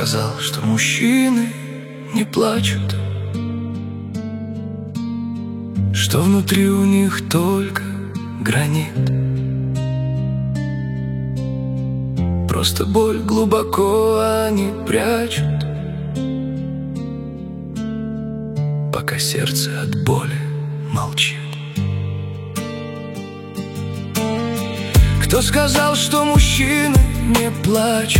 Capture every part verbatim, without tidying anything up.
сказал, что мужчины не плачут, что внутри у них только гранит? Просто боль глубоко они прячут, пока сердце от боли молчит. Кто сказал, что мужчины не плачут,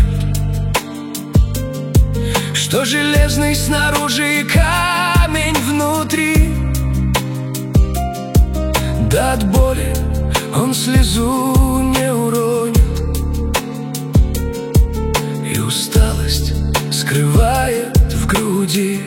что железный снаружи и камень внутри? Да от боли он слезу не уронит, и усталость скрывает в груди.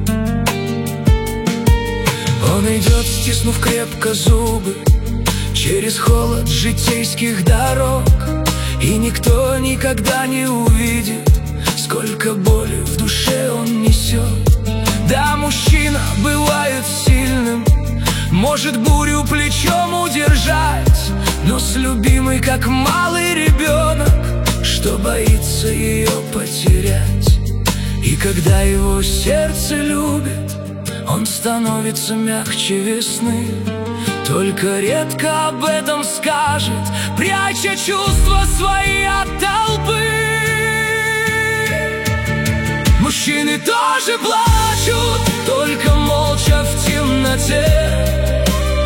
Он идет, стиснув крепко зубы, через холод житейских дорог, и никто никогда не увидит, сколько боли в душе он несет. Да, мужчина бывает сильным, может бурю плечом удержать, но с любимой, как малый ребенок, что боится ее потерять. И когда его сердце любит, он становится мягче весны, только редко об этом скажет, пряча чувства свои от толпы. Мужчины тоже плачут, только молча в темноте,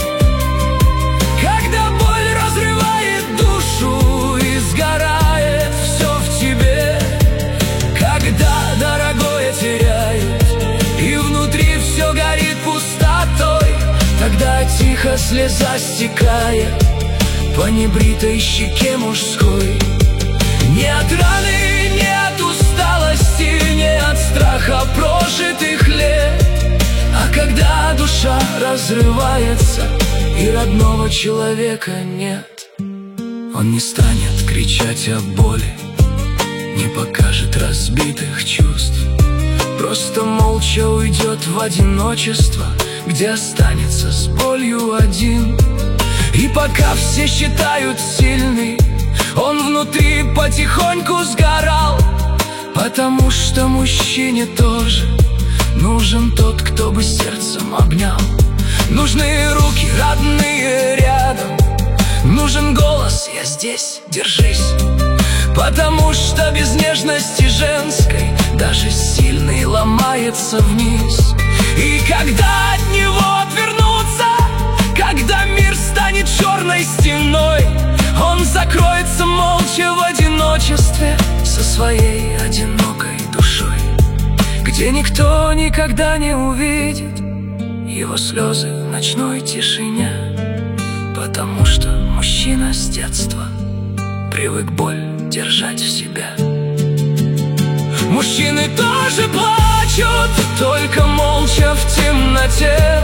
когда боль разрывает душу и сгорает все в тебе, когда дорогое теряют и внутри все горит пустотой. Тогда тихо слеза стекает по небритой щеке мужской, не от раны, не от усталости, не от страха прожитых лет, а когда душа разрывается и родного человека нет. Он не станет кричать о боли, не покажет разбитых чувств, просто молча уйдет в одиночество, где останется с болью один. И пока все считают сильный, он внутри потихоньку сгорал, потому что мужчине тоже нужен тот, кто бы сердцем обнял. Нужны руки родные рядом, нужен голос «я здесь, держись», потому что без нежности женской даже сильный ломается вниз. И когда от него отвернуться, когда мир станет черной стеной, он закроется молча в одиночестве со своей одинокой душой, где никто никогда не увидит его слезы в ночной тишине, потому что мужчина с детства привык боль держать в себя. Мужчины тоже плачут, только молча в темноте,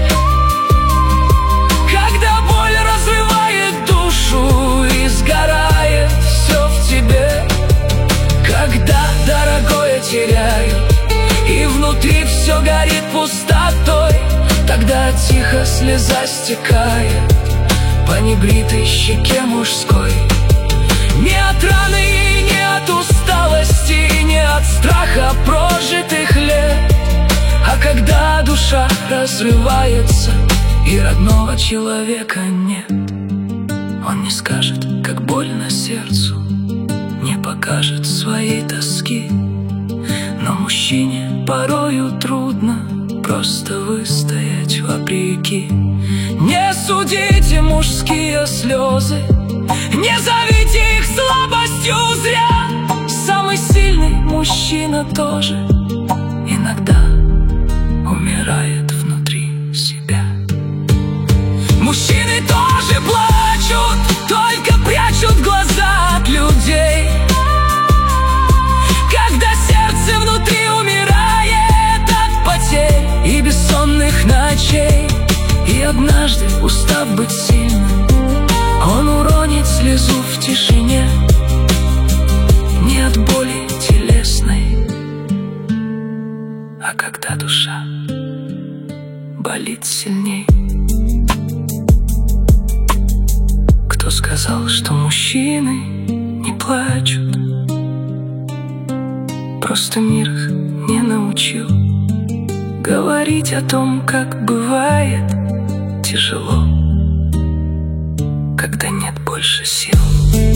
когда боль разрывает душу и сгорает все в тебе, когда дорогое теряют и внутри все горит пустотой. Тогда тихо слеза стекает по небритой щеке мужской, не от раны, не от усталости, не от страха прожитых лет, а когда душа разрывается и родного человека нет. Он не скажет, как больно сердцу, не покажет своей тоски, но мужчине порою трудно просто выстоять вопреки. Не судите мужские слезы, не зовите их слабостью зря. Самый сильный мужчина тоже иногда умирает внутри себя. Мужчины тоже плачут, только прячут глаза от людей, когда сердце внутри умирает от потерь и бессонных ночей. И однажды, устав быть сильным, он уронит слезу в тишине, не от боли телесной, а когда душа болит сильней. Кто сказал, что мужчины не плачут? Просто мир их не научил говорить о том, как бывает тяжело, когда нет больше сил.